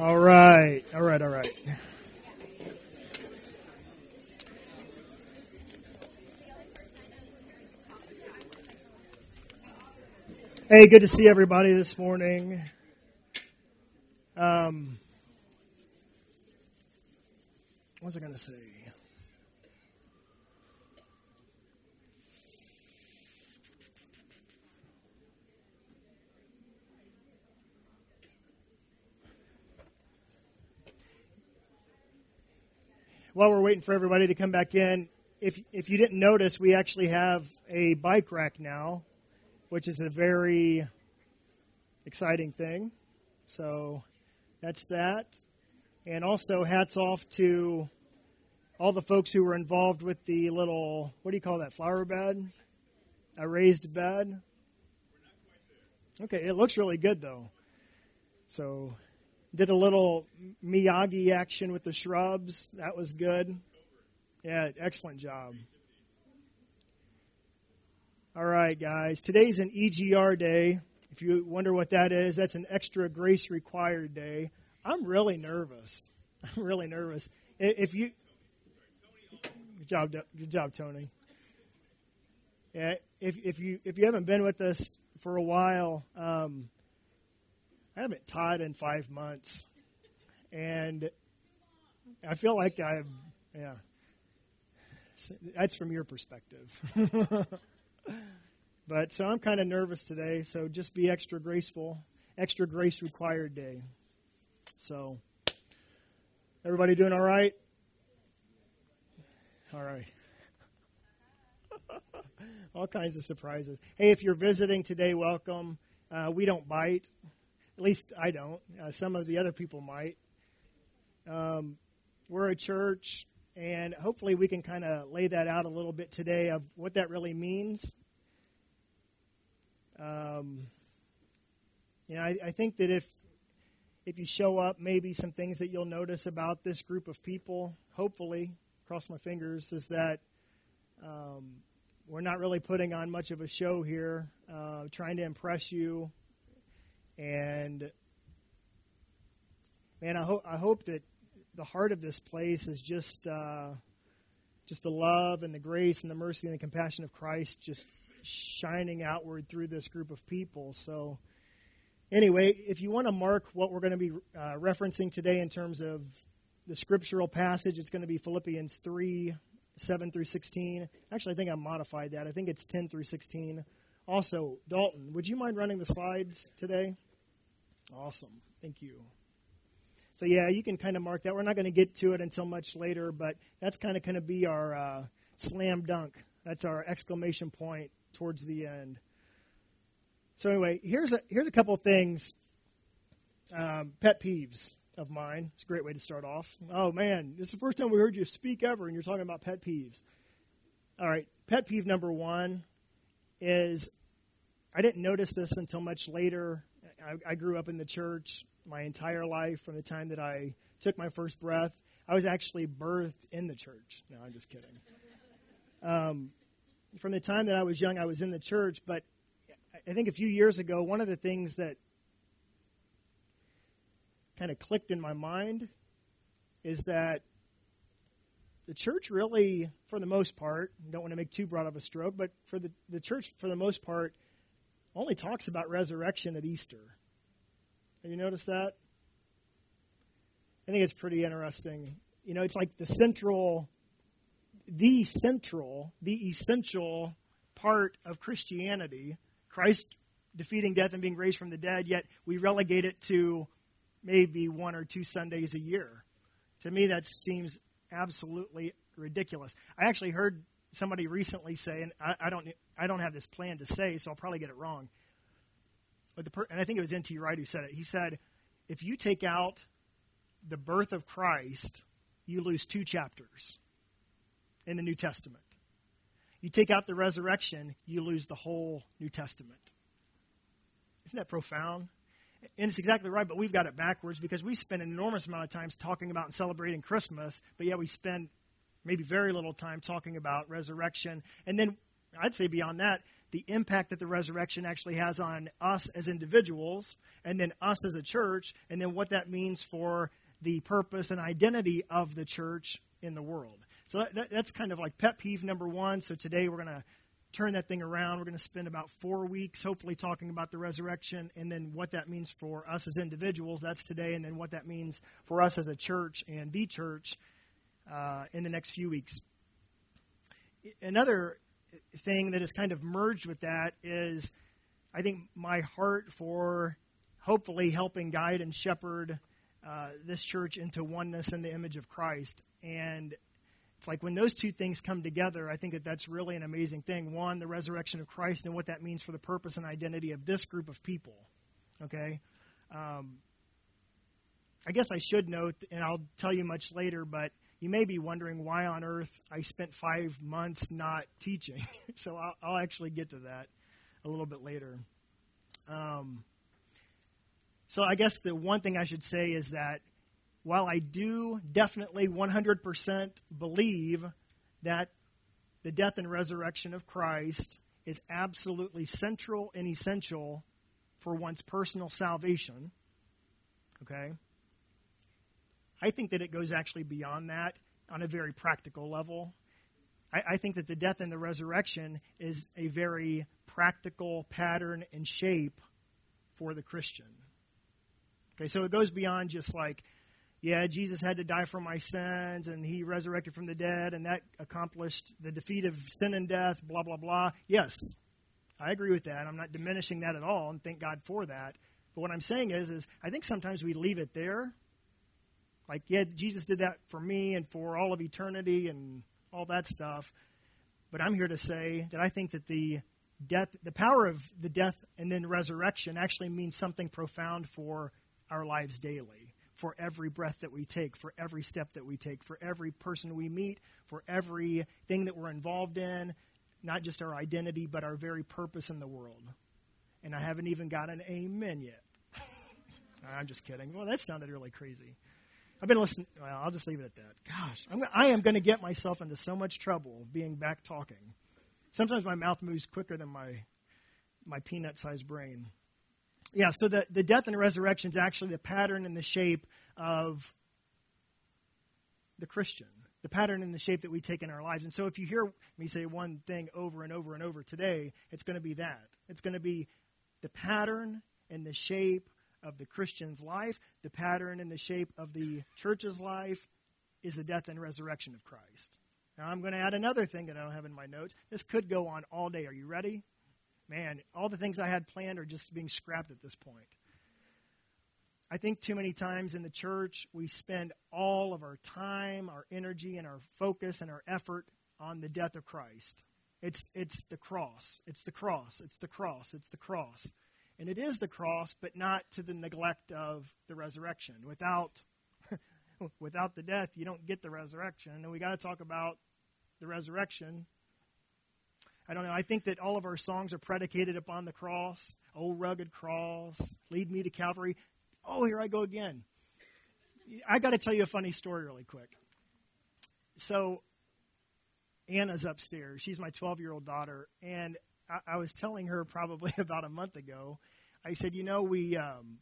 All right. Hey, good to see everybody this morning. What was I going to say? While we're waiting for everybody to come back in, if you didn't notice, we actually have a bike rack now, which is a very exciting thing. So that's that. And also hats off to all the folks who were involved with the little, what do you call that, flower bed? A raised bed? Okay, it looks really good though. So did a little Miyagi action with the shrubs. That was good. Yeah, excellent job. All right, guys. Today's an EGR day. If you wonder what that is, that's an extra grace required day. I'm really nervous. If you, good job, Tony. Yeah, if you haven't been with us for a while, I haven't taught in 5 months, and I feel like that's from your perspective. But so I'm kind of nervous today, so just be extra graceful, extra grace required day. So, everybody doing all right? All right. All kinds of surprises. Hey, if you're visiting today, welcome. We don't bite. At least I don't. Some of the other people might. We're a church, and hopefully we can kind of lay that out a little bit today of what that really means. I think that if you show up, maybe some things that you'll notice about this group of people, hopefully, cross my fingers, is that we're not really putting on much of a show here, trying to impress you. And, man, I hope that the heart of this place is just the love and the grace and the mercy and the compassion of Christ just shining outward through this group of people. So anyway, if you want to mark what we're going to be referencing today in terms of the scriptural passage, it's going to be Philippians 3, 7 through 16. Actually, I think I modified that. I think it's 10 through 16. Also, Dalton, would you mind running the slides today? Awesome. Thank you. So yeah, you can kind of mark that. We're not going to get to it until much later, but that's kind of going to be our slam dunk. That's our exclamation point towards the end. So anyway, here's a couple of things, pet peeves of mine. It's a great way to start off. Oh man, this is the first time we heard you speak ever, and you're talking about pet peeves. All right, pet peeve number one is, I didn't notice this until much later. I grew up in the church my entire life from the time that I took my first breath. I was actually birthed in the church. No, I'm just kidding. From the time that I was young, I was in the church, but I think a few years ago, one of the things that kind of clicked in my mind is that the church really, for the most part, don't want to make too broad of a stroke, but for the church, for the most part, only talks about resurrection at Easter. Have you noticed that? I think it's pretty interesting. You know, it's like the essential part of Christianity, Christ defeating death and being raised from the dead, yet we relegate it to maybe 1 or 2 Sundays a year. To me, that seems absolutely ridiculous. I actually heard somebody recently say, and I don't have this plan to say, so I'll probably get it wrong. But and I think it was N.T. Wright who said it. He said, if you take out the birth of Christ, you lose 2 chapters in the New Testament. You take out the resurrection, you lose the whole New Testament. Isn't that profound? And it's exactly right, but we've got it backwards because we spend an enormous amount of time talking about and celebrating Christmas, but yet we spend maybe very little time talking about resurrection. And then I'd say beyond that, the impact that the resurrection actually has on us as individuals, and then us as a church, and then what that means for the purpose and identity of the church in the world. So that's kind of like pet peeve number one. So today we're going to turn that thing around. We're going to spend about 4 weeks hopefully talking about the resurrection and then what that means for us as individuals. That's today. And then what that means for us as a church and the church in the next few weeks. Another thing that is kind of merged with that is, I think, my heart for hopefully helping guide and shepherd this church into oneness in the image of Christ. And it's like when those two things come together, I think that that's really an amazing thing. One, the resurrection of Christ and what that means for the purpose and identity of this group of people. Okay? I guess I should note, and I'll tell you much later, but you may be wondering why on earth I spent 5 months not teaching. So I'll actually get to that a little bit later. So I guess the one thing I should say is that while I do definitely 100% believe that the death and resurrection of Christ is absolutely central and essential for one's personal salvation, okay, I think that it goes actually beyond that on a very practical level. I think that the death and the resurrection is a very practical pattern and shape for the Christian. Okay, so it goes beyond just like, yeah, Jesus had to die for my sins, and he resurrected from the dead, and that accomplished the defeat of sin and death, blah, blah, blah. Yes, I agree with that. I'm not diminishing that at all, and thank God for that. But what I'm saying is I think sometimes we leave it there. Like, yeah, Jesus did that for me and for all of eternity and all that stuff. But I'm here to say that I think that the power of the death and then resurrection actually means something profound for our lives daily. For every breath that we take, for every step that we take, for every person we meet, for everything that we're involved in, not just our identity, but our very purpose in the world. And I haven't even got an amen yet. I'm just kidding. Well, that sounded really crazy. I've been listening. Well, I'll just leave it at that. Gosh, I am going to get myself into so much trouble being back talking. Sometimes my mouth moves quicker than my peanut-sized brain. Yeah, so the death and resurrection is actually the pattern and the shape of the Christian, the pattern and the shape that we take in our lives. And so if you hear me say one thing over and over and over today, it's going to be that. It's going to be the pattern and the shape of the Christian's life, the pattern and the shape of the church's life is the death and resurrection of Christ. Now I'm going to add another thing that I don't have in my notes. This could go on all day. Are you ready? Man, all the things I had planned are just being scrapped at this point. I think too many times in the church, we spend all of our time, our energy, and our focus and our effort on the death of Christ. It's the cross. It's the cross. It's the cross. It's the cross. And it is the cross, but not to the neglect of the resurrection. Without the death, you don't get the resurrection. And we got to talk about the resurrection. I don't know. I think that all of our songs are predicated upon the cross. Oh, rugged cross, lead me to Calvary. Oh, here I go again. I got to tell you a funny story really quick. So Anna's upstairs. She's my 12-year-old daughter. And I was telling her probably about a month ago, I said, you know, we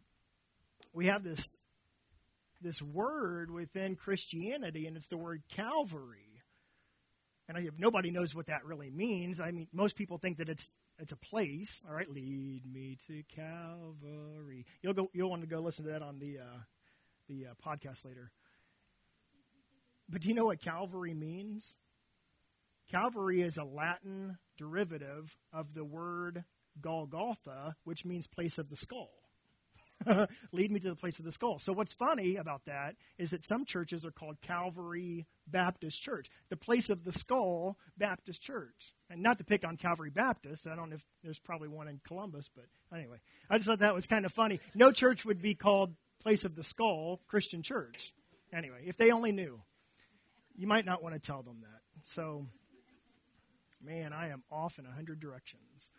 have this word within Christianity, and it's the word Calvary. And nobody knows what that really means. I mean, most people think that it's a place. All right, lead me to Calvary. You'll want to go listen to that on the podcast later. But do you know what Calvary means? Calvary is a Latin derivative of the word Golgotha, which means place of the skull. Lead me to the place of the skull. So what's funny about that is that some churches are called Calvary Baptist Church, the place of the skull Baptist Church. And not to pick on Calvary Baptist. I don't know if there's probably one in Columbus, but anyway. I just thought that was kind of funny. No church would be called place of the skull Christian Church. Anyway, if they only knew. You might not want to tell them that. So, man, I am off in 100 directions.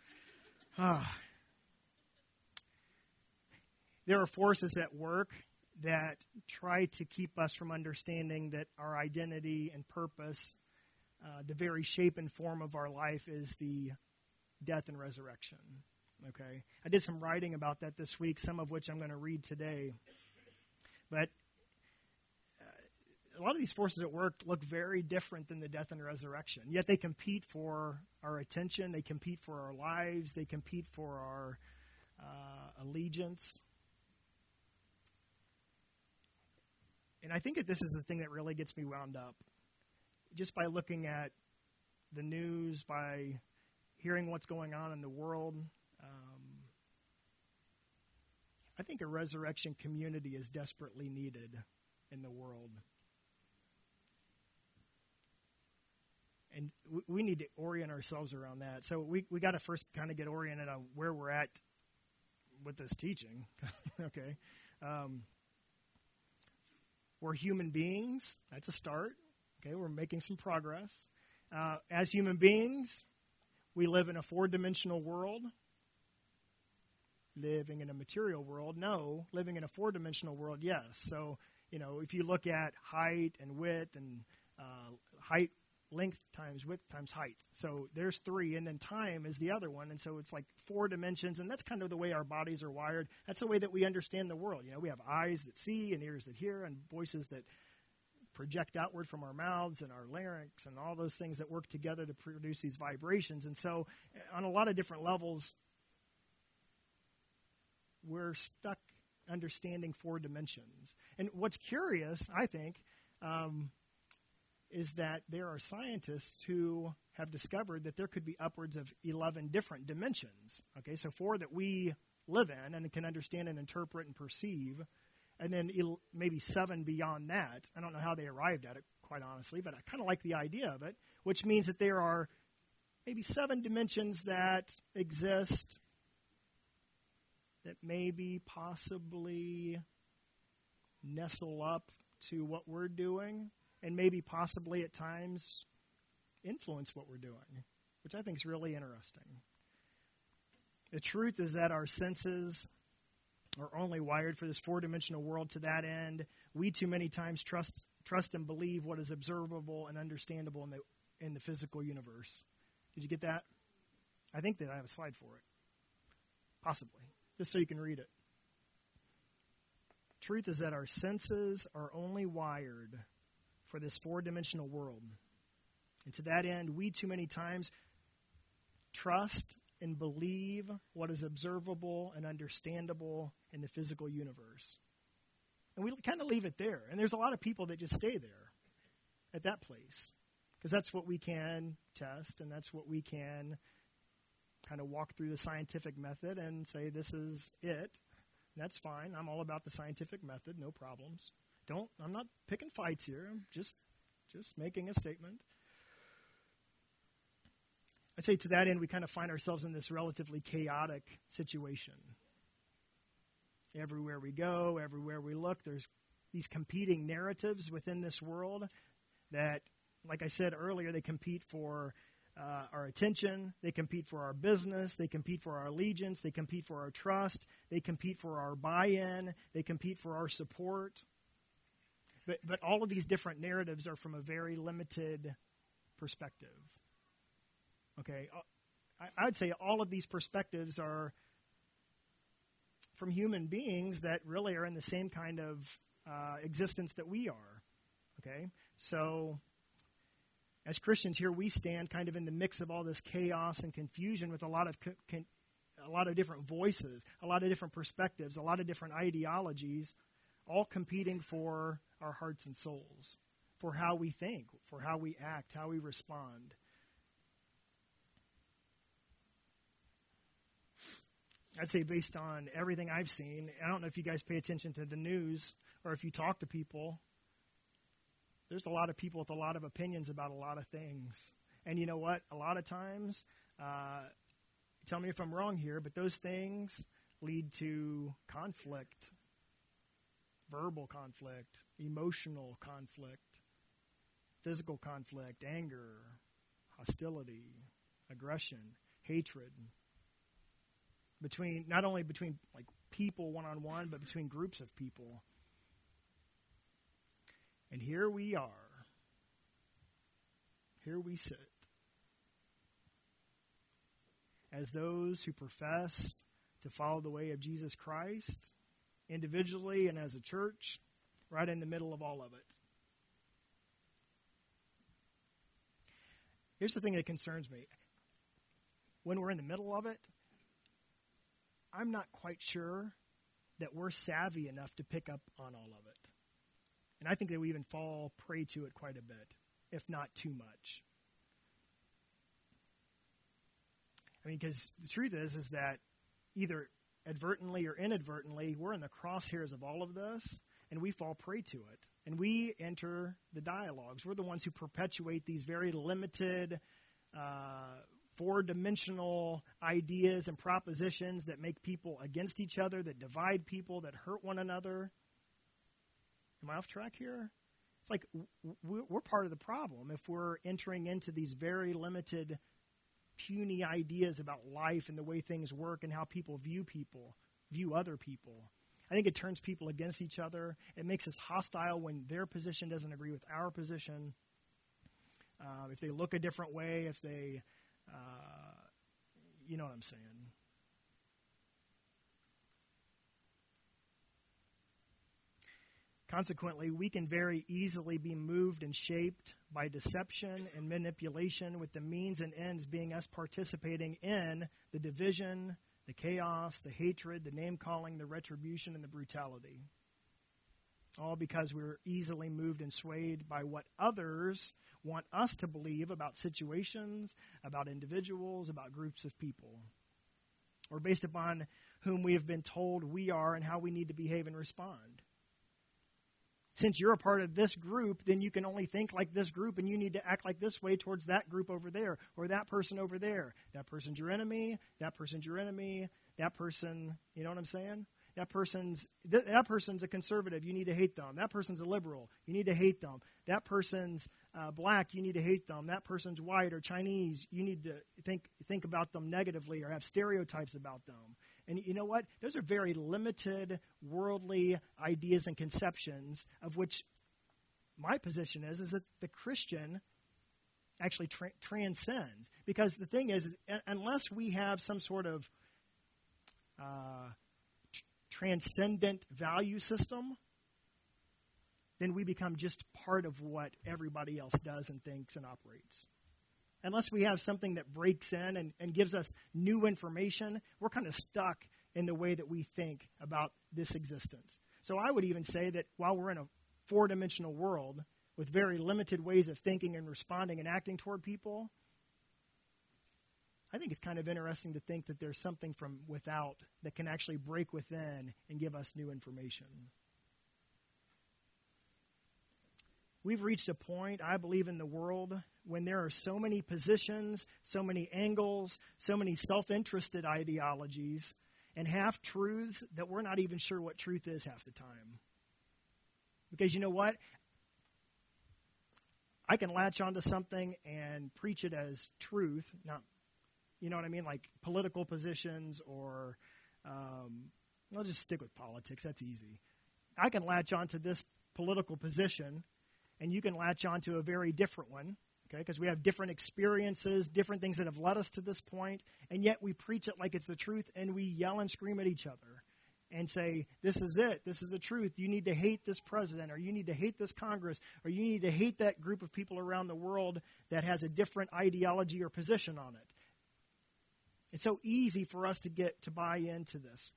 There are forces at work that try to keep us from understanding that our identity and purpose, the very shape and form of our life is the death and resurrection. Okay, I did some writing about that this week, some of which I'm going to read today. But a lot of these forces at work look very different than the death and resurrection. Yet they compete for our attention, they compete for our lives, they compete for our allegiance. And I think that this is the thing that really gets me wound up. Just by looking at the news, by hearing what's going on in the world, I think a resurrection community is desperately needed in the world. And we need to orient ourselves around that. So we got to first kind of get oriented on where we're at with this teaching. Okay. We're human beings. That's a start. Okay, we're making some progress. As human beings, we live in a four-dimensional world. Living in a material world? No. Living in a four-dimensional world? Yes. So, if you look at height and width and height, length times width times height. So there's three, and then time is the other one. And so it's like 4 dimensions, and that's kind of the way our bodies are wired. That's the way that we understand the world. We have eyes that see and ears that hear and voices that project outward from our mouths and our larynx and all those things that work together to produce these vibrations. And so on a lot of different levels, we're stuck understanding 4 dimensions. And what's curious, I think, is that there are scientists who have discovered that there could be upwards of 11 different dimensions. Okay, so 4 that we live in and can understand and interpret and perceive, and then maybe 7 beyond that. I don't know how they arrived at it, quite honestly, but I kind of like the idea of it, which means that there are maybe 7 dimensions that exist that maybe possibly nestle up to what we're doing and maybe possibly at times influence what we're doing, which I think is really interesting. The truth is that our senses are only wired for this 4-dimensional world. To that end, we too many times trust and believe what is observable and understandable in the physical universe. Did you get that? I think that I have a slide for it. Possibly. Just so you can read it. Truth is that our senses are only wired for this 4-dimensional world. And to that end, we too many times trust and believe what is observable and understandable in the physical universe. And we kind of leave it there. And there's a lot of people that just stay there at that place because that's what we can test and that's what we can kind of walk through the scientific method and say this is it. And that's fine. I'm all about the scientific method, no problems. I'm not picking fights here. I'm just making a statement. I'd say to that end, we kind of find ourselves in this relatively chaotic situation. Everywhere we go, everywhere we look, there's these competing narratives within this world that, like I said earlier, they compete for our attention, they compete for our business, they compete for our allegiance, they compete for our trust, they compete for our buy-in, they compete for our support. But all of these different narratives are from a very limited perspective. Okay, I would say all of these perspectives are from human beings that really are in the same kind of existence that we are. Okay, so as Christians here, we stand kind of in the mix of all this chaos and confusion with a lot of different voices, a lot of different perspectives, a lot of different ideologies, all competing for our hearts and souls, for how we think, for how we act, how we respond. I'd say based on everything I've seen, I don't know if you guys pay attention to the news or if you talk to people, there's a lot of people with a lot of opinions about a lot of things. And you know what? A lot of times, tell me if I'm wrong here, but those things lead to conflict, verbal conflict, emotional conflict, physical conflict, anger, hostility, aggression, hatred. Not only between like people one-on-one, but between groups of people. And here we are. Here we sit. as those who profess to follow the way of Jesus Christ, individually and as a church, right in the middle of all of it. Here's the thing that concerns me. When we're in the middle of it, I'm not quite sure that we're savvy enough to pick up on all of it. And I think that we even fall prey to it quite a bit, if not too much. I mean, because the truth is that either advertently or inadvertently, we're in the crosshairs of all of this, and we fall prey to it. And we enter the dialogues. We're the ones who perpetuate these very limited, four-dimensional ideas and propositions that make people against each other, that divide people, that hurt one another. Am I off track here? It's like we're part of the problem if we're entering into these very limited, puny ideas about life and the way things work and how people view other people. I think it turns people against each other. It makes us hostile when their position doesn't agree with our position. If they look a different way, if they, you know what I'm saying. Consequently, we can very easily be moved and shaped by deception and manipulation, with the means and ends being us participating in the division, the chaos, the hatred, the name-calling, the retribution, and the brutality. All because we're easily moved and swayed by what others want us to believe about situations, about individuals, about groups of people, or based upon whom we have been told we are and how we need to behave and respond. Since you're a part of this group, then you can only think like this group, and you need to act like this way towards that group over there, or that person over there. That person's your enemy, that person's your enemy, that person, you know what I'm saying? That person's a conservative, you need to hate them. That person's a liberal, you need to hate them. That person's black, you need to hate them. That person's white or Chinese, you need to think about them negatively or have stereotypes about them. And you know what? Those are very limited worldly ideas and conceptions, of which my position is that the Christian actually transcends. Because the thing is unless we have some sort of transcendent value system, then we become just part of what everybody else does and thinks and operates. Unless we have something that breaks in and gives us new information, we're kind of stuck in the way that we think about this existence. So I would even say that while we're in a four-dimensional world with very limited ways of thinking and responding and acting toward people, I think it's kind of interesting to think that there's something from without that can actually break within and give us new information. We've reached a point, I believe, in the world when there are so many positions, so many angles, so many self-interested ideologies, and half-truths that we're not even sure what truth is half the time. Because you know what? I can latch onto something and preach it as truth, not, you know what I mean, like political positions or, I'll just stick with politics, that's easy. I can latch onto this political position, and you can latch onto a very different one, okay, because we have different experiences, different things that have led us to this point, and yet we preach it like it's the truth, and we yell and scream at each other and say, this is it, this is the truth, you need to hate this president, or you need to hate this Congress, or you need to hate that group of people around the world that has a different ideology or position on it. It's so easy for us to buy into this.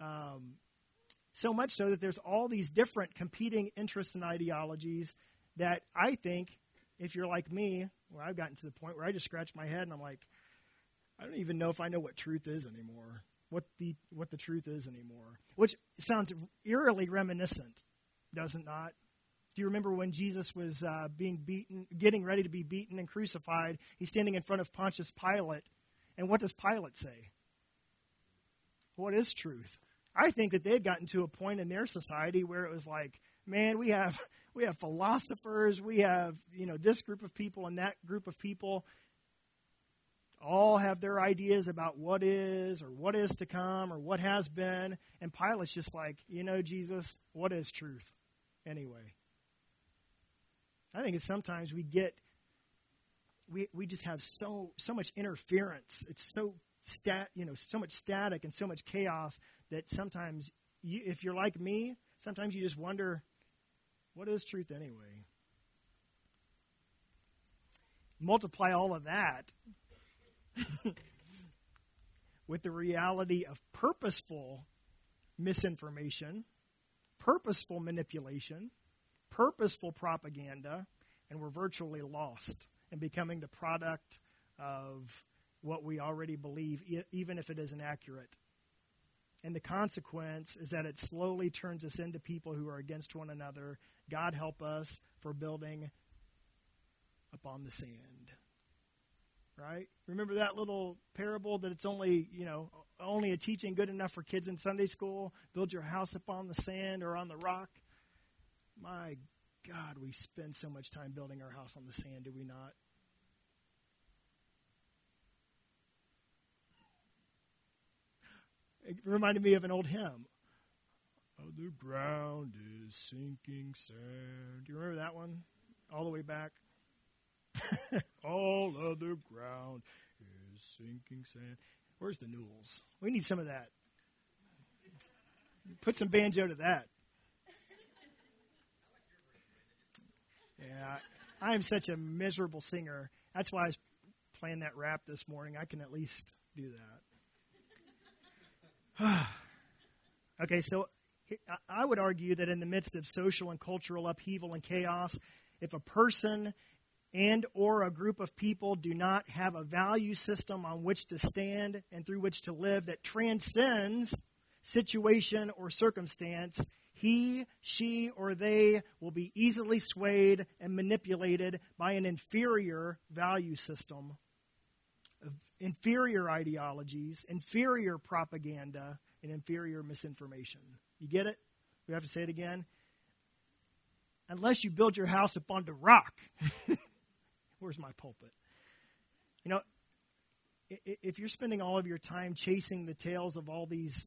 So much so that there's all these different competing interests and ideologies that I think, if you're like me, where I've gotten to the point where I just scratch my head and I'm like, I don't even know if I know what truth is anymore, what the truth is anymore, which sounds eerily reminiscent, does it not? Do you remember when Jesus was being beaten, getting ready to be beaten and crucified? He's standing in front of Pontius Pilate, and what does Pilate say? What is truth? I think that they had gotten to a point in their society where it was like, man, we have philosophers, we have, this group of people and that group of people all have their ideas about what is or what is to come or what has been. And Pilate's just like, Jesus, what is truth anyway? I think it's sometimes we just have so much interference. It's so so much static and so much chaos that sometimes, if you're like me, sometimes you just wonder, what is truth anyway? Multiply all of that with the reality of purposeful misinformation, purposeful manipulation, purposeful propaganda, and we're virtually lost and becoming the product of what we already believe, even if it isn't accurate. And the consequence is that it slowly turns us into people who are against one another. God help us for building upon the sand. Right? Remember that little parable that it's only a teaching good enough for kids in Sunday school? Build your house upon the sand or on the rock. My God, we spend so much time building our house on the sand, do we not? It reminded me of an old hymn. Oh, the ground is sinking sand. Do you remember that one? All the way back. All of the ground is sinking sand. Where's the Newells? We need some of that. Put some banjo to that. Yeah, I am such a miserable singer. That's why I was playing that rap this morning. I can at least do that. Okay, so I would argue that in the midst of social and cultural upheaval and chaos, if a person and or a group of people do not have a value system on which to stand and through which to live that transcends situation or circumstance, he, she, or they will be easily swayed and manipulated by an inferior value system, inferior ideologies, inferior propaganda, and inferior misinformation. You get it? We have to say it again. Unless you build your house upon the rock. Where's my pulpit? If you're spending all of your time chasing the tails of all these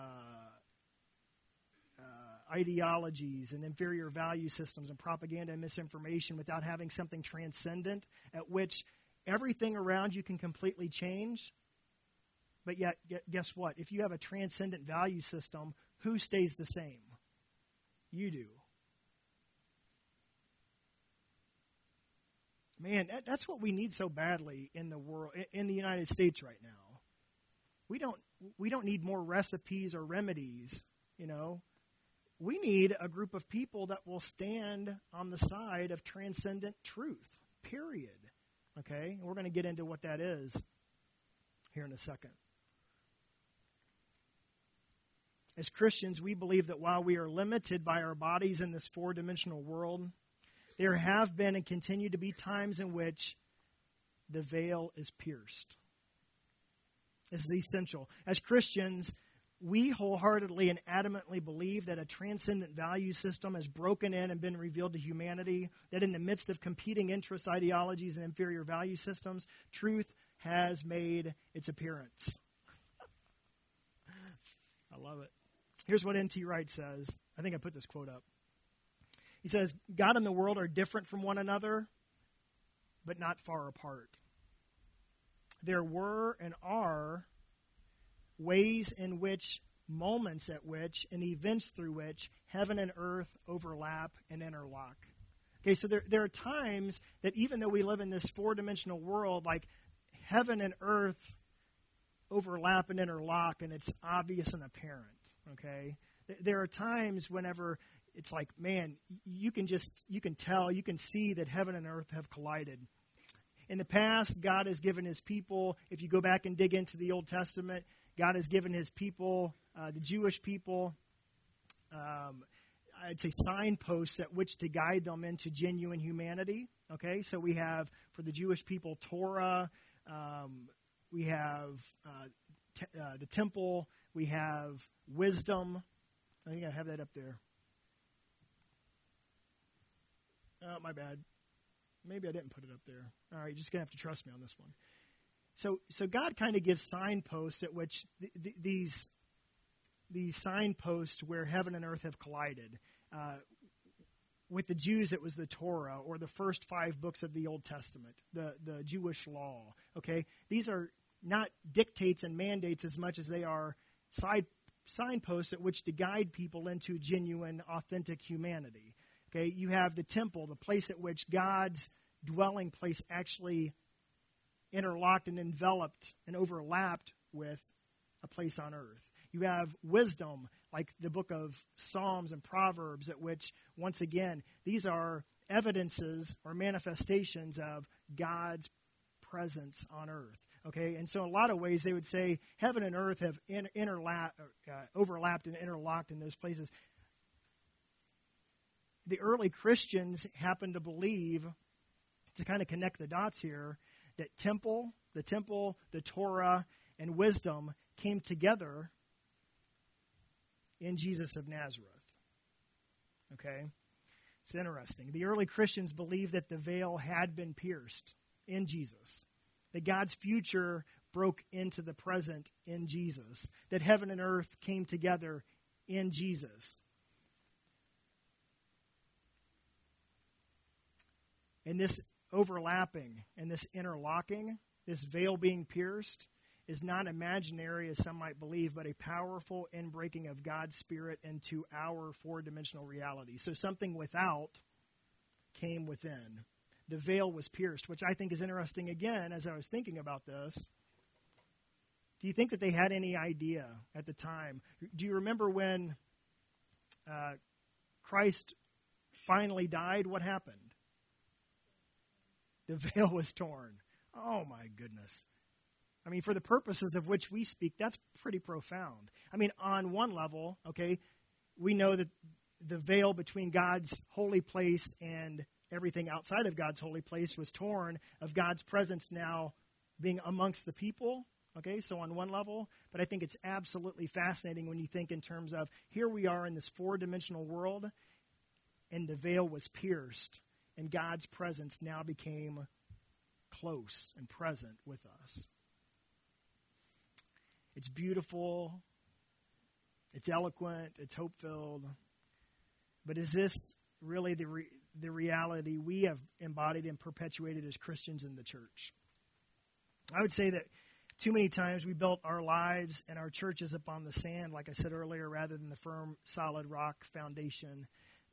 ideologies and inferior value systems and propaganda and misinformation without having something transcendent at which everything around you can completely change, but yet, guess what? If you have a transcendent value system, who stays the same? You do. Man, that's what we need so badly in the world, in the United States right now. We don't need more recipes or remedies, We need a group of people that will stand on the side of transcendent truth, period. Okay? And we're going to get into what that is here in a second. As Christians, we believe that while we are limited by our bodies in this four-dimensional world, there have been and continue to be times in which the veil is pierced. This is essential. As Christians, we wholeheartedly and adamantly believe that a transcendent value system has broken in and been revealed to humanity, that in the midst of competing interests, ideologies, and inferior value systems, truth has made its appearance. I love it. Here's what N.T. Wright says. I think I put this quote up. He says, God and the world are different from one another, but not far apart. There were and are ways in which, moments at which, and events through which heaven and earth overlap and interlock. Okay, so there are times that even though we live in this four-dimensional world, like heaven and earth overlap and interlock, and it's obvious and apparent, okay? There are times whenever it's like, man, you can tell, you can see that heaven and earth have collided. In the past, God has given his people, if you go back and dig into the Old Testament, God has given his people, the Jewish people, I'd say signposts at which to guide them into genuine humanity. Okay, so we have, for the Jewish people, Torah, we have the temple, we have wisdom. I think I have that up there. Oh, my bad. Maybe I didn't put it up there. All right, you're just going to have to trust me on this one. So God kind of gives signposts at which these signposts where heaven and earth have collided. With the Jews, it was the Torah, or the first 5 books of the Old Testament, the Jewish law. Okay, these are not dictates and mandates as much as they are signposts at which to guide people into genuine, authentic humanity. Okay, you have the temple, the place at which God's dwelling place actually interlocked and enveloped and overlapped with a place on earth. You have wisdom, like the book of Psalms and Proverbs, at which, once again, these are evidences or manifestations of God's presence on earth. Okay, and so in a lot of ways they would say heaven and earth have overlapped and interlocked in those places. The early Christians happened to believe, to kind of connect the dots here, that the temple, the Torah, and wisdom came together in Jesus of Nazareth. Okay? It's interesting. The early Christians believed that the veil had been pierced in Jesus, that God's future broke into the present in Jesus, that heaven and earth came together in Jesus. And this overlapping and this interlocking, this veil being pierced, is not imaginary, as some might believe, but a powerful inbreaking of God's Spirit into our four-dimensional reality. So something without came within. The veil was pierced, which I think is interesting again as I was thinking about this. Do you think that they had any idea at the time? Do you remember when Christ finally died? What happened? The veil was torn. Oh, my goodness. I mean, for the purposes of which we speak, that's pretty profound. I mean, on one level, okay, we know that the veil between God's holy place and everything outside of God's holy place was torn, of God's presence now being amongst the people. Okay, so on one level, but I think it's absolutely fascinating when you think in terms of here we are in this four-dimensional world, and the veil was pierced, and God's presence now became close and present with us. It's beautiful, it's eloquent, it's hope-filled, but is this really the reality we have embodied and perpetuated as Christians in the church? I would say that too many times we built our lives and our churches upon the sand, like I said earlier, rather than the firm, solid rock foundation.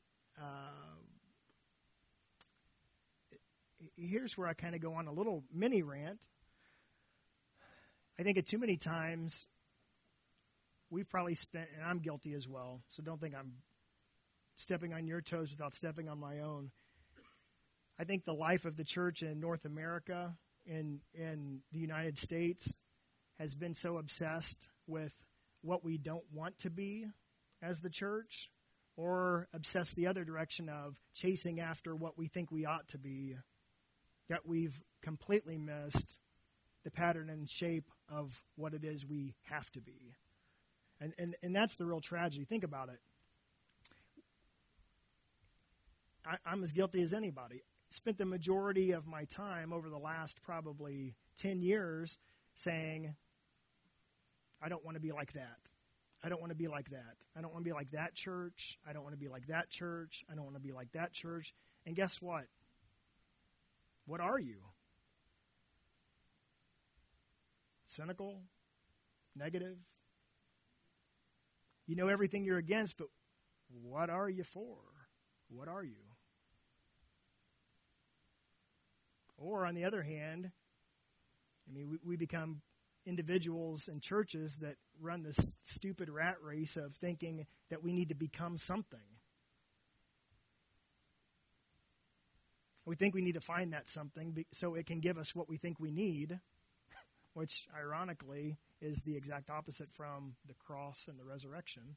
Here's where I kind of go on a little mini rant. I think at too many times we've probably spent, and I'm guilty as well, so don't think I'm stepping on your toes without stepping on my own. I think the life of the church in North America, in the United States, has been so obsessed with what we don't want to be as the church, or obsessed the other direction of chasing after what we think we ought to be, that we've completely missed the pattern and shape of what it is we have to be. And that's the real tragedy. Think about it. I'm as guilty as anybody. Spent the majority of my time over the last probably 10 years saying, I don't want to be like that. I don't want to be like that. I don't want to be like that church. I don't want to be like that church. I don't want to be like that church. And guess what? What are you? Cynical? Negative? You know everything you're against, but what are you for? What are you? Or, on the other hand, I mean, we become individuals and churches that run this stupid rat race of thinking that we need to become something. We think we need to find that something so it can give us what we think we need, which, ironically, is the exact opposite from the cross and the resurrection.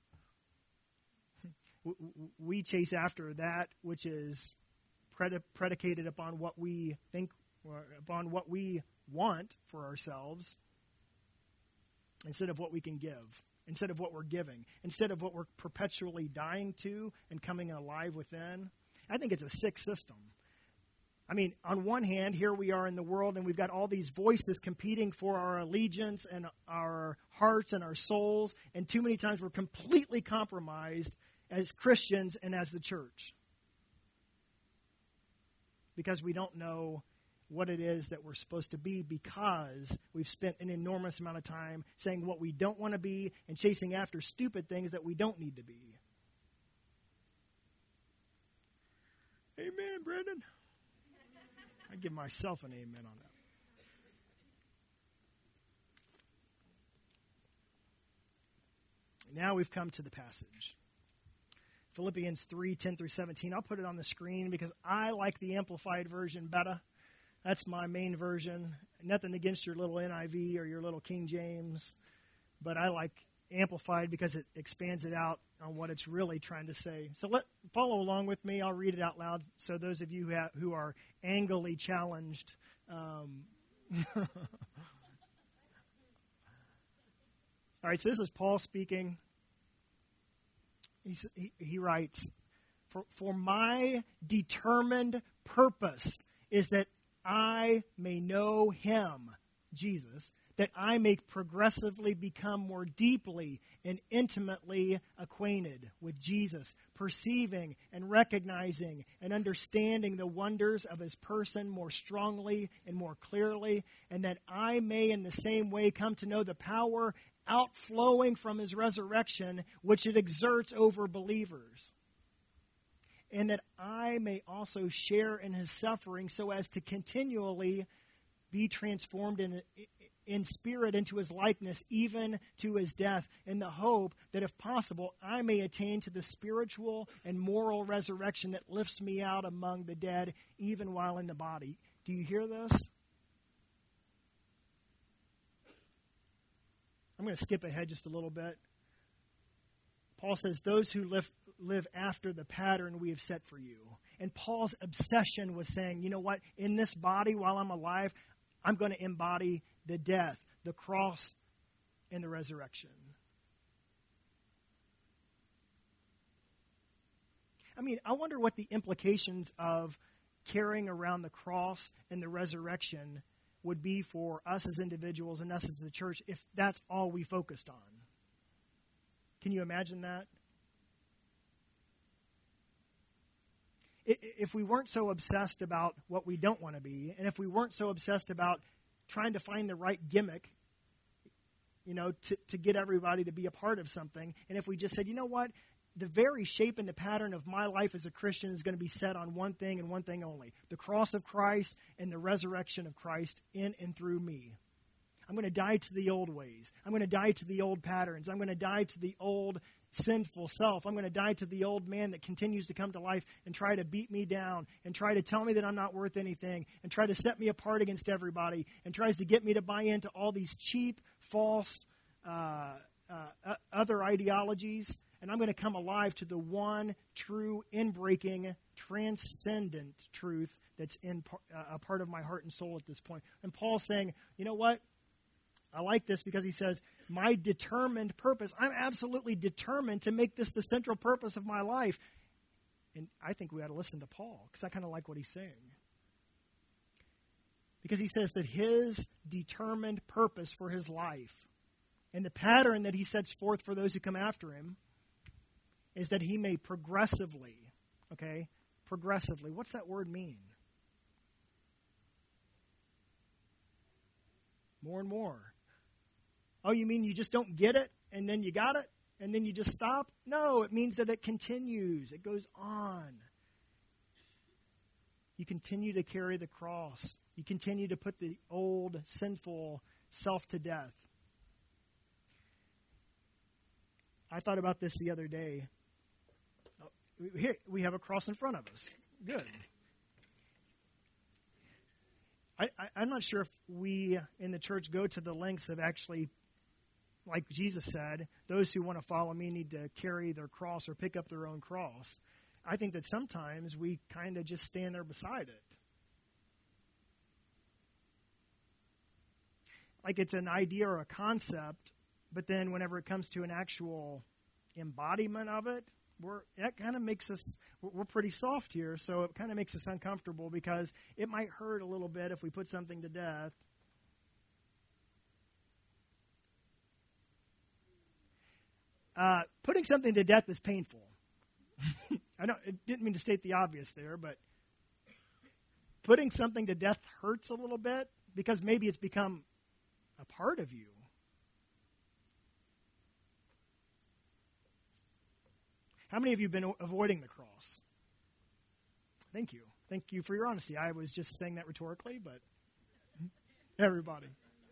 We chase after that which is predicated upon what we think, upon what we want for ourselves, instead of what we can give, instead of what we're giving, instead of what we're perpetually dying to and coming alive within. I think it's a sick system. I mean, on one hand, here we are in the world, and we've got all these voices competing for our allegiance and our hearts and our souls, and too many times we're completely compromised as Christians and as the church, because we don't know what it is that we're supposed to be, because we've spent an enormous amount of time saying what we don't want to be and chasing after stupid things that we don't need to be. Amen, Brendan. I give myself an amen on that. Now we've come to the passage. Philippians 3:10-17. I'll put it on the screen because I like the Amplified version better. That's my main version. Nothing against your little NIV or your little King James, but I like Amplified because it expands it out on what it's really trying to say. So follow along with me. I'll read it out loud so those of you who are angrily challenged. All right, so this is Paul speaking. He writes, For my determined purpose is that I may know him, Jesus, that I may progressively become more deeply and intimately acquainted with Jesus, perceiving and recognizing and understanding the wonders of his person more strongly and more clearly, and that I may in the same way come to know the power outflowing from his resurrection, which it exerts over believers. And that I may also share in his suffering so as to continually be transformed in spirit into his likeness, even to his death, in the hope that, if possible, I may attain to the spiritual and moral resurrection that lifts me out among the dead, even while in the body. Do you hear this? I'm going to skip ahead just a little bit. Paul says, those who live after the pattern we have set for you. And Paul's obsession was saying, you know what? In this body, while I'm alive, I'm going to embody the death, the cross, and the resurrection. I mean, I wonder what the implications of carrying around the cross and the resurrection would be for us as individuals and us as the church if that's all we focused on. Can you imagine that? If we weren't so obsessed about what we don't want to be, and if we weren't so obsessed about trying to find the right gimmick, to get everybody to be a part of something, and if we just said, you know what, the very shape and the pattern of my life as a Christian is going to be set on one thing and one thing only, the cross of Christ and the resurrection of Christ in and through me. I'm going to die to the old ways. I'm going to die to the old patterns. I'm going to die to the old sinful self. I'm going to die to the old man that continues to come to life and try to beat me down and try to tell me that I'm not worth anything and try to set me apart against everybody and tries to get me to buy into all these cheap, false, other ideologies. And I'm going to come alive to the one true, inbreaking, transcendent truth that's in a part of my heart and soul at this point. And Paul's saying, you know what? I like this because he says, my determined purpose, I'm absolutely determined to make this the central purpose of my life. And I think we ought to listen to Paul because I kind of like what he's saying. Because he says that his determined purpose for his life and the pattern that he sets forth for those who come after him is that he may progressively, what's that word mean? More and more. Oh, you mean you just don't get it, and then you got it, and then you just stop? No, it means that it continues. It goes on. You continue to carry the cross. You continue to put the old, sinful self to death. I thought about this the other day. Here, we have a cross in front of us. Good. I'm not sure if we in the church go to the lengths of actually, like Jesus said, those who want to follow me need to carry their cross or pick up their own cross. I think that sometimes we kind of just stand there beside it. Like it's an idea or a concept, but then whenever it comes to an actual embodiment of it, that kind of makes us, we're pretty soft here, so it kind of makes us uncomfortable because it might hurt a little bit if we put something to death. Putting something to death is painful. I didn't mean to state the obvious there, but putting something to death hurts a little bit because maybe it's become a part of you. How many of you have been avoiding the cross? Thank you. Thank you for your honesty. I was just saying that rhetorically, but everybody.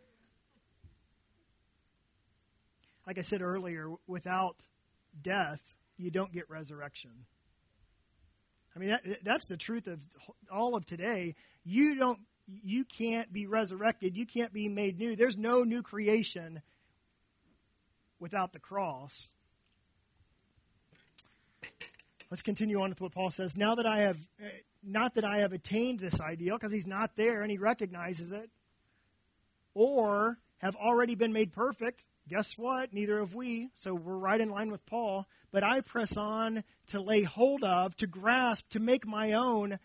Like I said earlier, without death, you don't get resurrection. I mean, that's the truth of all of today. You can't be resurrected. You can't be made new. There's no new creation without the cross. Let's continue on with what Paul says. Now that I have, not that I have attained this ideal, because he's not there and he recognizes it, or have already been made perfect. Guess what? Neither have we. So we're right in line with Paul. But I press on to lay hold of, to grasp, to make my own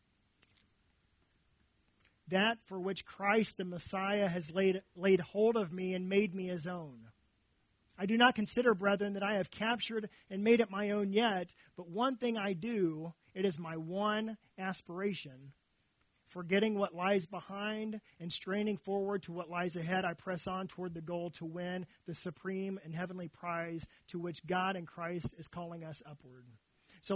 that for which Christ the Messiah has laid hold of me and made me his own. I do not consider, brethren, that I have captured and made it my own yet, but one thing I do, it is my one aspiration. Forgetting what lies behind and straining forward to what lies ahead, I press on toward the goal to win the supreme and heavenly prize to which God in Christ is calling us upward. So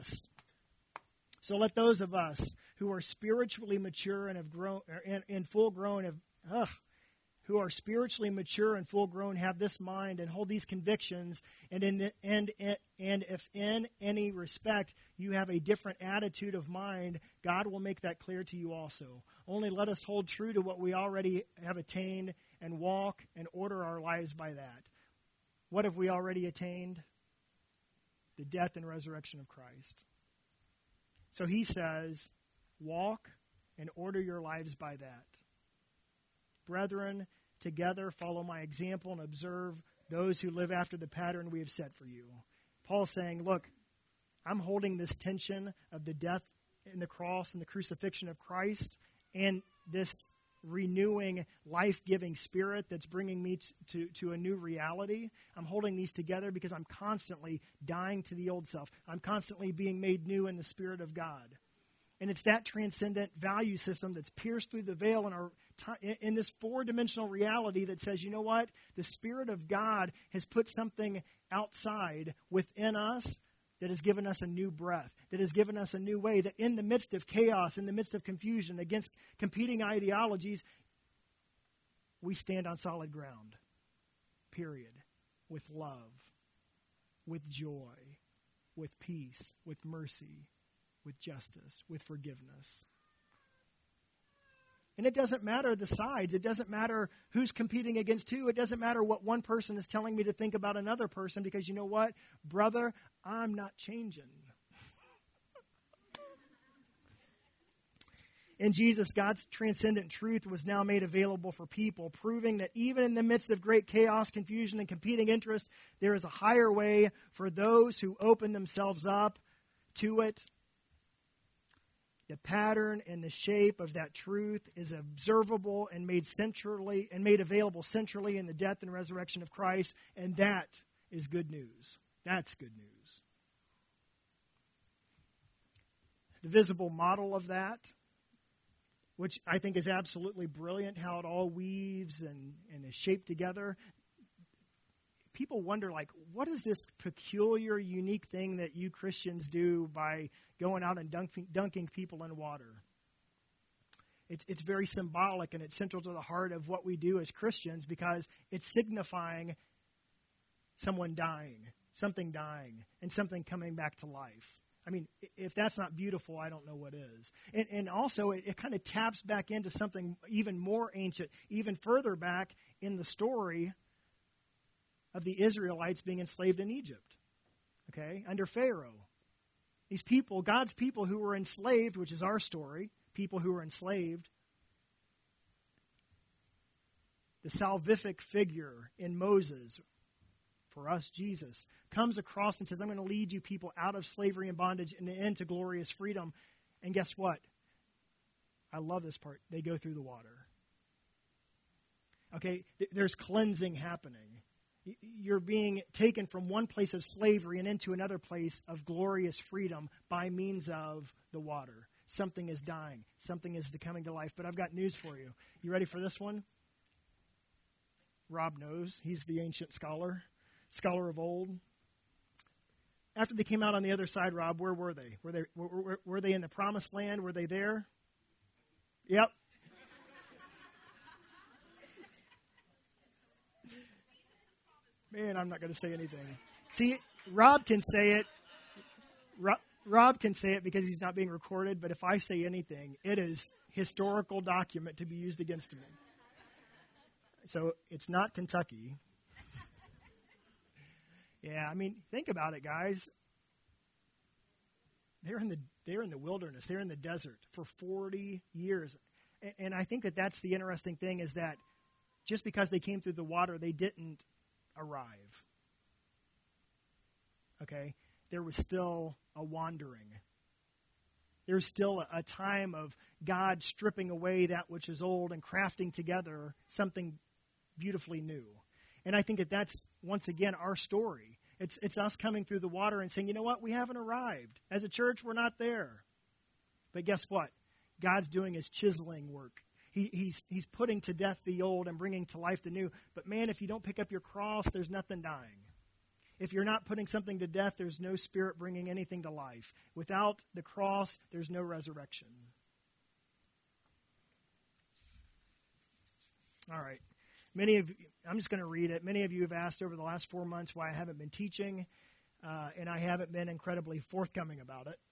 let those of us who are spiritually mature and have grown and full grown who are spiritually mature and full grown have this mind and hold these convictions, and if in any respect you have a different attitude of mind, God will make that clear to you also. Only let us hold true to what we already have attained and walk and order our lives by that. What have we already attained? The death and resurrection of Christ. So he says, walk and order your lives by that. Brethren, together follow my example and observe those who live after the pattern we have set for you. Paul's saying, look, I'm holding this tension of the death and the cross and the crucifixion of Christ and this renewing, life-giving spirit that's bringing me to a new reality. I'm holding these together because I'm constantly dying to the old self. I'm constantly being made new in the Spirit of God. And it's that transcendent value system that's pierced through the veil in this four-dimensional reality that says, you know what? The Spirit of God has put something outside within us that has given us a new breath, that has given us a new way, that in the midst of chaos, in the midst of confusion, against competing ideologies, we stand on solid ground, period, with love, with joy, with peace, with mercy, with justice, with forgiveness. And it doesn't matter the sides. It doesn't matter who's competing against who. It doesn't matter what one person is telling me to think about another person, because you know what? Brother, I'm not changing. In Jesus, God's transcendent truth was now made available for people, proving that even in the midst of great chaos, confusion, and competing interests, there is a higher way for those who open themselves up to it. The pattern and the shape of that truth is observable and made available centrally in the death and resurrection of Christ, and that is good news. That's good news. The visible model of that, which I think is absolutely brilliant, how it all weaves and is shaped together. People wonder, like, what is this peculiar, unique thing that you Christians do by going out and dunking people in water? It's very symbolic, and it's central to the heart of what we do as Christians, because it's signifying someone dying, something dying, and something coming back to life. I mean, if that's not beautiful, I don't know what is. And also, it kind of taps back into something even more ancient, even further back in the story of the Israelites being enslaved in Egypt, okay, under Pharaoh. These people, God's people who were enslaved, which is our story, people who were enslaved. The salvific figure in Moses, for us, Jesus, comes across and says, I'm going to lead you people out of slavery and bondage and into glorious freedom. And guess what? I love this part. They go through the water. Okay, there's cleansing happening. You're being taken from one place of slavery and into another place of glorious freedom by means of the water. something is dying. Something is coming to life. But I've got news for you. You ready for this one? Rob knows. He's the ancient scholar of old. After they came out on the other side, Rob, where were they? Were they in the promised land? Were they there? Yep. Man, I'm not going to say anything. See, Rob can say it. Rob can say it because he's not being recorded, but if I say anything, it is historical document to be used against me. So it's not Kentucky. Yeah, I mean, think about it, guys. They're in the wilderness. They're in the desert for 40 years. And I think that that's the interesting thing is that just because they came through the water, they didn't arrive. Okay? There was still a wandering. There's still a time of God stripping away that which is old and crafting together something beautifully new. And I think that that's, once again, our story. It's us coming through the water and saying, you know what, we haven't arrived. As a church, we're not there. But guess what? God's doing his chiseling work. He's putting to death the old and bringing to life the new. But man, if you don't pick up your cross, there's nothing dying. If you're not putting something to death, there's no spirit bringing anything to life. Without the cross, there's no resurrection. All right. I'm just going to read it. Many of you have asked over the last 4 months why I haven't been teaching, and I haven't been incredibly forthcoming about it.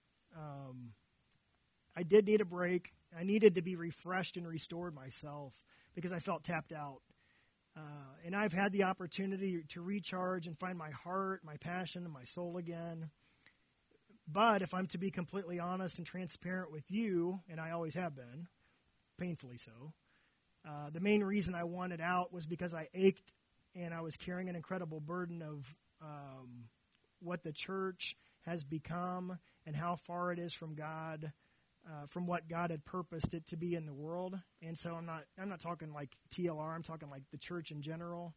I did need a break. I needed to be refreshed and restored myself because I felt tapped out. And I've had the opportunity to recharge and find my heart, my passion, and my soul again. But if I'm to be completely honest and transparent with you, and I always have been, painfully so, the main reason I wanted out was because I ached and I was carrying an incredible burden of what the church has become and how far it is from God, from what God had purposed it to be in the world. And so I'm not talking like TLR, I'm talking like the church in general.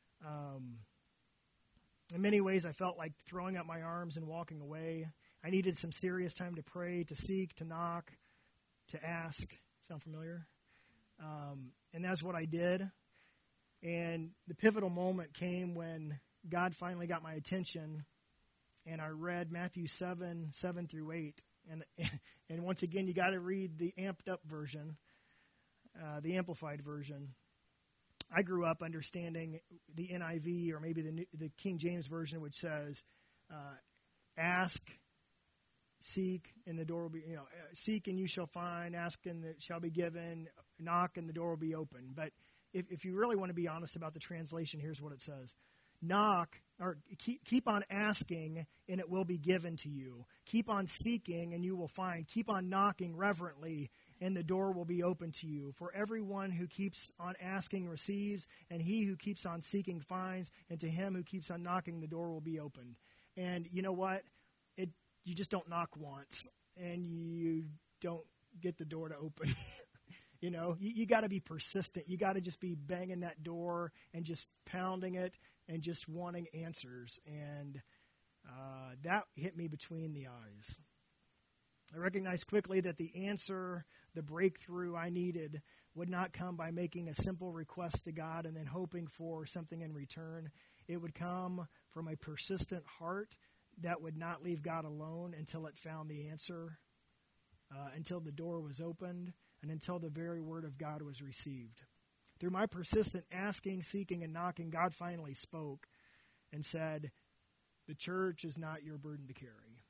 In many ways, I felt like throwing up my arms and walking away. I needed some serious time to pray, to seek, to knock, to ask. Sound familiar? And that's what I did. And the pivotal moment came when God finally got my attention, and I read Matthew 7:7-8. And once again, you got to read the amped up version, the amplified version. I grew up understanding the NIV or maybe the King James version, which says, ask, seek, and the door will be, seek and you shall find, ask and it shall be given, knock and the door will be open. But if you really want to be honest about the translation, here's what it says. Knock, or keep on asking and it will be given to you. Keep on seeking and you will find. Keep on knocking reverently and the door will be open to you. For everyone who keeps on asking receives, and he who keeps on seeking finds, and to him who keeps on knocking the door will be opened. And you know what? You just don't knock once and you don't get the door to open. You got to be persistent. You got to just be banging that door and just pounding it and just wanting answers. And that hit me between the eyes. I recognized quickly that the answer, the breakthrough I needed would not come by making a simple request to God and then hoping for something in return. It would come from a persistent heart that would not leave God alone until it found the answer, until the door was opened, and until the very word of God was received. Through my persistent asking, seeking, and knocking, God finally spoke and said, the church is not your burden to carry.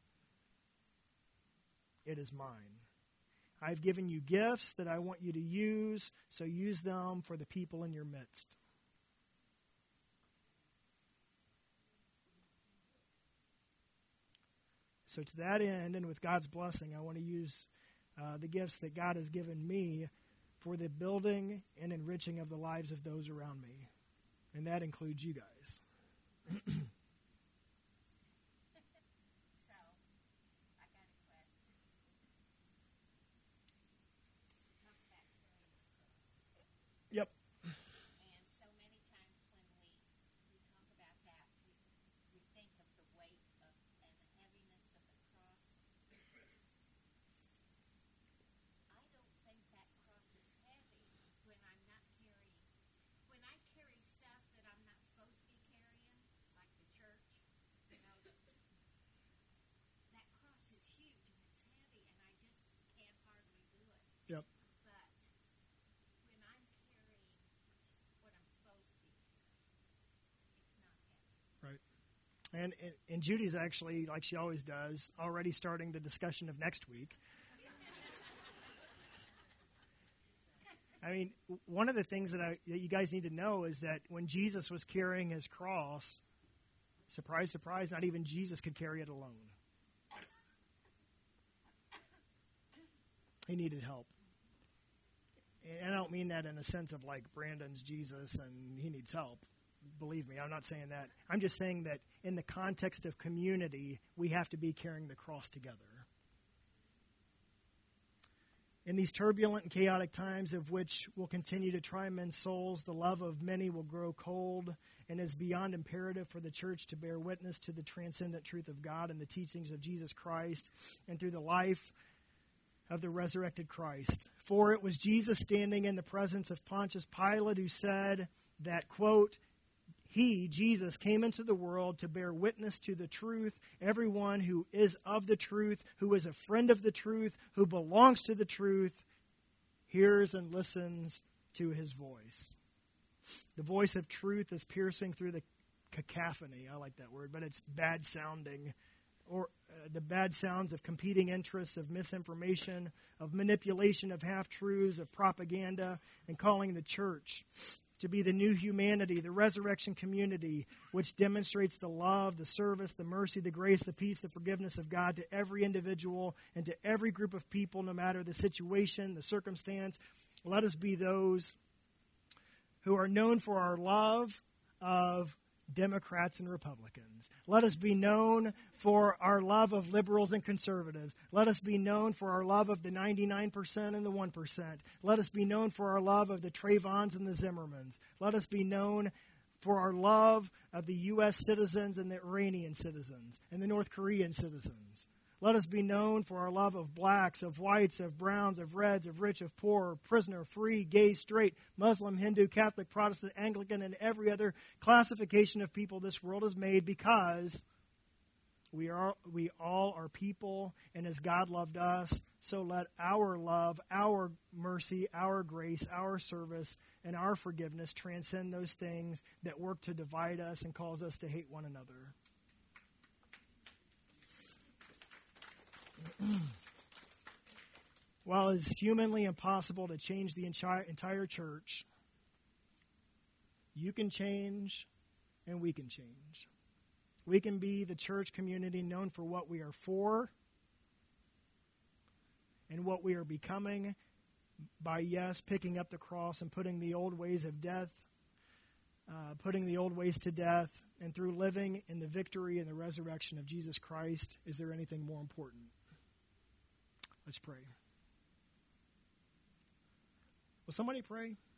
It is mine. I've given you gifts that I want you to use, so use them for the people in your midst. So to that end, and with God's blessing, I want to use the gifts that God has given me for the building and enriching of the lives of those around me. And that includes you guys. Yep. And so many times when we talk about that, we think of the weight of and the heaviness of the cross. Yep. But when I'm carrying what I'm supposed to be carrying, it's not heavy. Right. And Judy's actually, like she always does, already starting the discussion of next week. I mean, one of the things that you guys need to know is that when Jesus was carrying his cross, surprise, surprise, not even Jesus could carry it alone. He needed help. And I don't mean that in a sense of like Brandon's Jesus and he needs help. Believe me, I'm not saying that. I'm just saying that in the context of community, we have to be carrying the cross together. In these turbulent and chaotic times of which will continue to try men's souls, the love of many will grow cold and is beyond imperative for the church to bear witness to the transcendent truth of God and the teachings of Jesus Christ and through the life of the resurrected Christ. For it was Jesus standing in the presence of Pontius Pilate who said that, quote, he, Jesus, came into the world to bear witness to the truth. Everyone who is of the truth, who is a friend of the truth, who belongs to the truth, hears and listens to his voice. The voice of truth is piercing through the cacophony. I like that word, but it's bad sounding. Or the bad sounds of competing interests, of misinformation, of manipulation of half-truths, of propaganda, and calling the church to be the new humanity, the resurrection community, which demonstrates the love, the service, the mercy, the grace, the peace, the forgiveness of God to every individual and to every group of people, no matter the situation, the circumstance. Let us be those who are known for our love of Democrats and Republicans. Let us be known for our love of liberals and conservatives. Let us be known for our love of the 99% and the 1%. Let us be known for our love of the Trayvons and the Zimmermans. Let us be known for our love of the U.S. citizens and the Iranian citizens and the North Korean citizens. Let us be known for our love of blacks, of whites, of browns, of reds, of rich, of poor, prisoner, free, gay, straight, Muslim, Hindu, Catholic, Protestant, Anglican, and every other classification of people this world has made, because we all are people, and as God loved us, so let our love, our mercy, our grace, our service, and our forgiveness transcend those things that work to divide us and cause us to hate one another. While it's humanly impossible to change the entire church, you can change and we can change. We can be the church community known for what we are for and what we are becoming by, yes, picking up the cross and putting the old ways of death, putting the old ways to death, and through living in the victory and the resurrection of Jesus Christ. Is there anything more important? Let's pray. Will somebody pray?